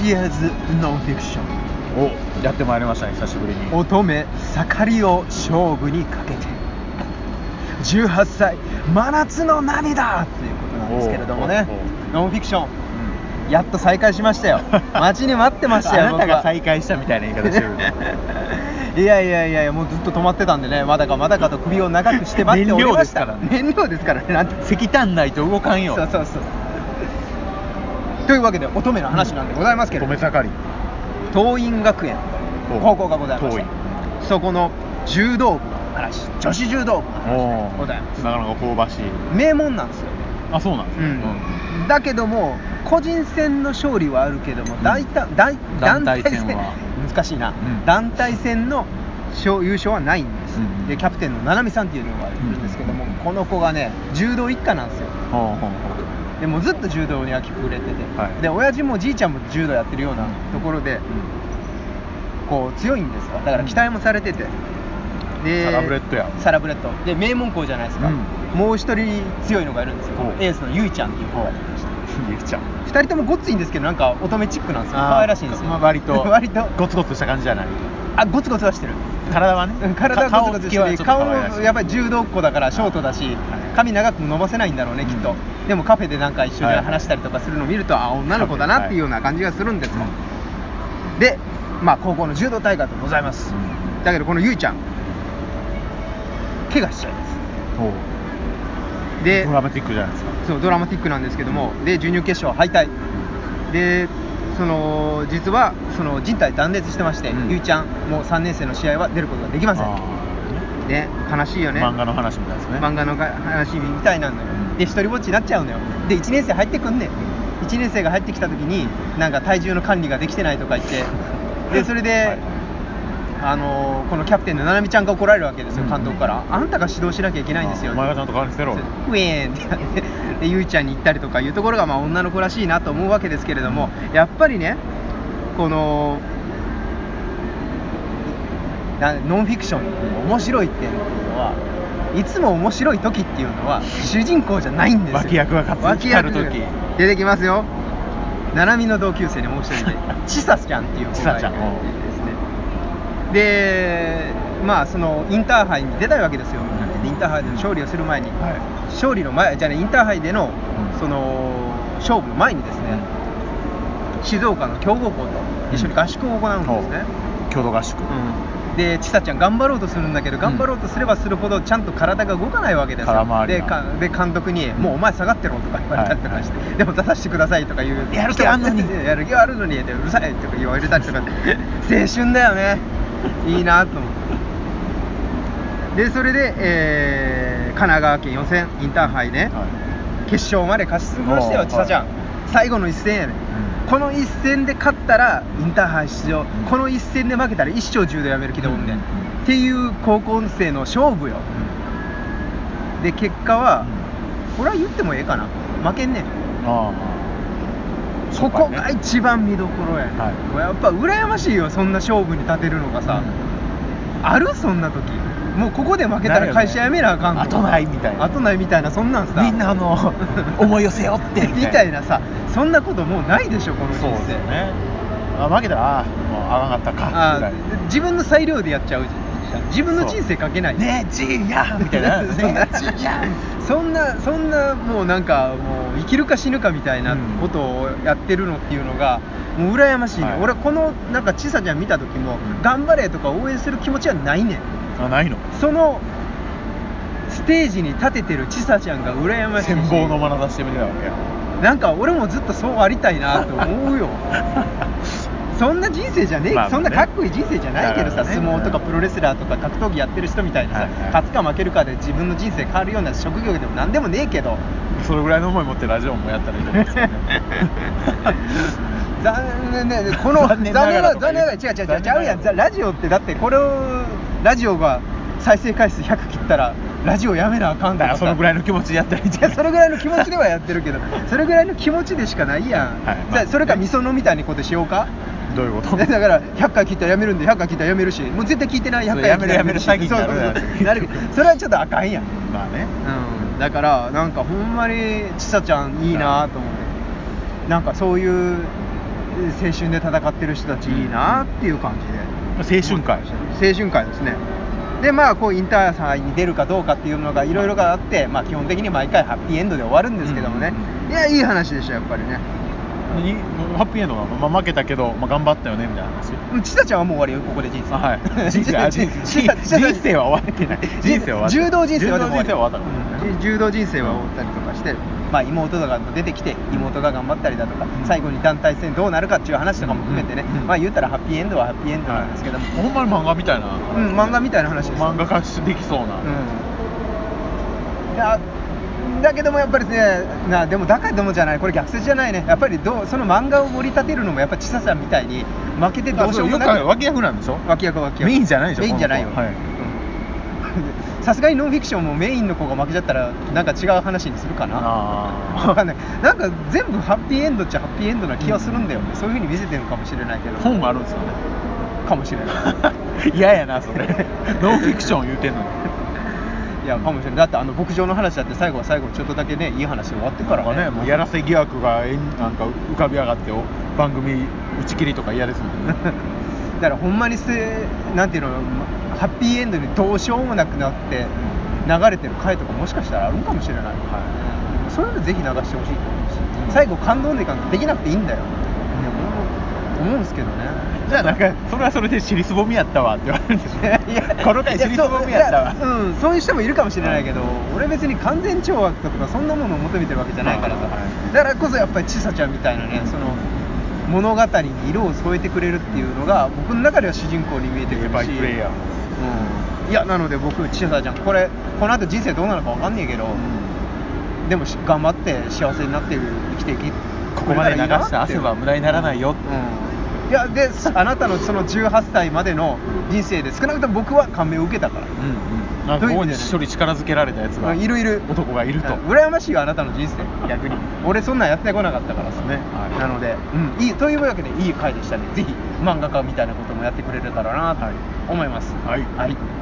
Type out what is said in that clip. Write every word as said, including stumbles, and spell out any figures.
イヤーズノンフィクション、 おやってまいりましたね、久しぶりに。 乙女盛りを勝負にかけてじゅうはっさい真夏の涙ということなんですけれどもね、ノンフィクション、うん、やっと再開しましたよ。待ちに待ってましたよ。 あなたが再開したみたいな言い方してるいやいやいや、もうずっと止まってたんでね、まだかまだかと首を長くして待っておりました。 燃料ですからね。燃料ですからね。なんて石炭ないと動かんよ。 そうそうそう。というわけで乙女の話なんでございますけれども、 乙女盛り桐蔭学園高校がございまして、そこの柔道部の話、女子柔道部の話でございます。 なかなか香ばしい名門なんですよ。 あ、そうなんですね、うんうん、だけども個人戦の勝利はあるけども、大体、大団体戦は難しいな、うん、団体戦の優勝はないんです、うん、でキャプテンの七海さんっていうのがいるんですけども、うん、この子がね柔道一家なんですよ、うん、でもずっと柔道には触れてて、はい、で親父もじいちゃんも柔道やってるようなところで、うん、こう強いんですよ。だから期待もされてて、でサラブレッドやサラブレッドで名門校じゃないですか、うん、もう一人強いのがいるんですよ、エースのゆいちゃんっていう子がいました。 ゆいちゃんふたりともごっついんですけど、なんか乙女チックなんですよ。可愛らしいんですよ、 まあ、割と割とゴツゴツした感じじゃない。 あ、ゴツゴツはしてる。 体はね、 体はゴツゴツしてる。顔もやっぱり柔道っ子だからショートだし、はい、髪長くも伸ばせないんだろうね、きっと、うん、でもカフェでなんか一緒に話したりとかするのを見ると、はい、あ、女の子だなっていうような感じがするんですよ、はい、で、まあ高校の柔道大会でございます、うん、だけどこのゆいちゃん怪我しちゃいます。でドラマティックじゃないですか。 そう、ドラマティックなんですけども、で準々決勝敗退で、その実はその靭帯断裂してまして、うん、ゆいちゃんもうさんねん生の試合は出ることができません。ね、悲しいよね。 漫画の話みたいですね。 漫画の話みたいなのよ、うん、で一人ぼっちになっちゃうのよ。でいちねん生入ってくんねん。いちねん生が入ってきた時になんか体重の管理ができてないとか言ってでそれで、はい、あのー、このキャプテンのななみちゃんが怒られるわけですよ、監督から、うん、あんたが指導しなきゃいけないんですよ、 お前がちゃんと管理せろ、 ウェーンってやってでゆいちゃんに言ったりとかいうところがまあ女の子らしいなと思うわけですけれども、うん、やっぱりねこのノンフィクションの面白いっていうのはいつも面白い時っていうのは主人公じゃないんですよ。 脇役が活躍ある時出てきますよ。ななみの同級生にもう一人でちさちゃんっていう子がいてですね、でまあそのインターハイに出たいわけですよ。インターハイでの勝利をする前に、はい、勝利の前じゃあねインターハイでの、うん、その勝負の前にですね、うん、静岡の強豪校と一緒に合宿を行うんですね、 うん、郷土合宿、 うん、でちさちゃん頑張ろうとするんだけど、頑張ろうとすればするほどちゃんと体が動かないわけですよ。で, かで監督に、うん、もうお前下がってろとか言われたりとかして、はいはい、でも出させてくださいとか言う、 やる気あんのにやる気あるのにってうるさいとか言われたりとか青春だよね。いいなと思って。でそれで、えー、神奈川県予選インターハイね、はい、決勝まで勝ち進みましたよ、ちさちゃん、はい、最後の一戦やね、うん、この一戦で勝ったらインターハイ出場、うん、この一戦で負けたら一生柔道やめる気でおんねん、うん、っていう高校生の勝負よ、うん、で結果は、うん、これは言ってもええかな、負けんねん。あここが一番見どころやね、はい、やっぱ羨ましいよ、そんな勝負に立てるのがさ、うん、あるそんな時、もうここで負けたら会社辞めなあかんと、 ね、後ないみたいな、 後ないみたいな、そんなんさみんなあの思い寄せよってみたいなさ、そんなこともうないでしょこの人生。 そうですよね。あ負けたらあもうあかんかったかあ自分の裁量でやっちゃうじゃん、自分の人生かけないねえじいやみたいなねえじいやそんなそんなもうなんかもう生きるか死ぬかみたいなことをやってるのっていうのがもう羨ましいね、はい、俺このなんかちさちゃん見た時も、うん、頑張れとか応援する気持ちはないねん。 あないの。 そのステージに立ててるちさちゃんが羨ましいし、 羨望の眼差しで見てたわけや。 なんか俺もずっとそうありたいなと思うよそんな人生じゃねえ、まあまあね、そんなかっこいい人生じゃないけどさ、ね、相撲とかプロレスラーとか格闘技やってる人みたいなさ、はいはい、勝つか負けるかで自分の人生変わるような職業でも何でもねえけど、 それぐらいの思い持ってラジオもやったらいいと思うんですよね残念ね、この残念ながら残念ながら違う違う違う違うやん。ラジオってだってこれをラジオが再生回数ひゃく切ったらラジオやめなあかんとかさ、 そのぐらいの気持ちでやったらいいんじゃない。 それぐらいの気持ちではやってるけどそれぐらいの気持ちでしかないやん、はいまあね、それかみそのみたいにことしようか。 どういうことだからひゃっかい切ったらやめるんでひゃっかい切ったらやめるし、もう絶対聞いてないひゃっかいやめるやめる詐欺になるやつなるそれはちょっとあかんやん。 まあね、 うん、だからなんかほんまにちさちゃんいいなと思って、はい、なんかそういう青春で戦ってる人たちいいなっていう感じで、 青春会青春会ですね。でまあこうインターハイに出るかどうかっていうのがいろいろがあって、まあ基本的に毎回ハッピーエンドで終わるんですけどもね、いやいい話でしたやっぱりね。 ハッピーエンドが、まあ、負けたけど、まあ、頑張ったよねみたいな話。 ちさちゃんはもう終わりよここで人生。 あ、はい、人生人生は終わってない。人生は終わって柔道人生はでも終わったからね。 柔道人生は終わったりとかして、まあ、妹とかも出てきて妹が頑張ったりだとか、最後に団体戦どうなるかっていう話とかも含めてね、まあ言ったらハッピーエンドはハッピーエンドなんですけども、 ほんまに漫画みたいな、 うん漫画みたいな話です。 漫画化できそうな、うん、 いやだけどもやっぱりね、なでもだからでもじゃない、これ逆説じゃないね。やっぱりどうその漫画を盛り立てるのもやっぱちささんみたいに負けてどうしようもなく、 脇役なんでしょ。 脇役脇役メインじゃないでしょ。 メインじゃないよ。さすがにノンフィクションもメインの子が負けちゃったらなんか違う話にするかな。あ分かんない。なんか全部ハッピーエンドっちゃハッピーエンドな気はするんだよね、うん、そういう風に見せてるかもしれないけど。 本があるんですよね。 かもしれない嫌やなそれノンフィクション言うてんのに。 いやかもしれない。だってあの牧場の話だって最後は最後ちょっとだけねいい話終わってからね、 ねもうやらせ疑惑がなんか浮かび上がって番組打ち切りとか嫌ですもんねだからほんまにせなんていうのハッピーエンドにどうしようもなくなって流れてる回とかもしかしたらあるかもしれない、はい、そういうのぜひ流してほしいと思うし、うん、最後感動でいかんできなくていいんだよ、うん、思うんですけどね。 じゃあなんかそれはそれで尻すぼみやったわって言われるんですねいやこの回尻すぼみやったわ。 うんそういう人もいるかもしれないけど、俺別に完全懲悪とかそんなものを求めてるわけじゃないからさ、はい、だからこそやっぱりちさちゃんみたいなね、その物語に色を添えてくれるっていうのが僕の中では主人公に見えてくるし、 バイプレイヤー、 うん、いやなので僕ちさちゃんこれこの後人生どうなるか分かんねえけど、うん、でも頑張って幸せになって生きていきここまで流した汗は無駄にならないよ、 うん、いやであなたのそのじゅうはっさいまでの人生で少なくとも僕は感銘を受けたから、うんうん、 なんかここに一人力づけられたやつがいるいる男がいると、 うん、羨ましいよあなたの人生逆に俺そんなんやってこなかったからさね、はい、なので、うん、いいというわけでいい回でしたね。ぜひ漫画家みたいなこともやってくれるからなと思います。 はい、 はい